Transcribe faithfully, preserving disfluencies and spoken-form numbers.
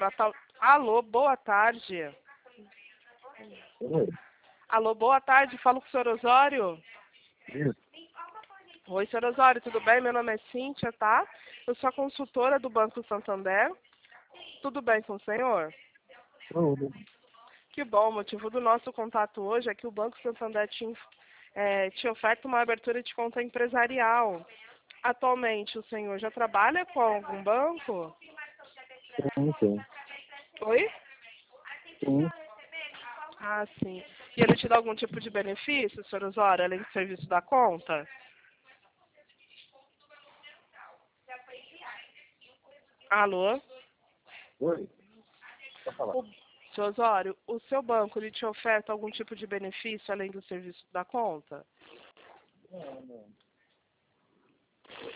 para tal... Alô, boa tarde. Oi. Alô, boa tarde. Falo com o senhor Osório. Isso. Oi, senhor Osório, tudo bem? Meu nome é Cíntia, tá? Eu sou a consultora do Banco Santander. Tudo bem com o senhor? Tudo. Que bom, o motivo do nosso contato hoje é que o Banco Santander te, inf- é, te oferta uma abertura de conta empresarial. Atualmente, o senhor já trabalha com algum banco? Sim, sim. Oi? Sim. Ah, sim. E ele te dá algum tipo de benefício, senhor Osório, além do serviço da conta? Alô? Oi. Pode falar. O, senhor Osório, o seu banco ele te oferta algum tipo de benefício além do serviço da conta? Não, não.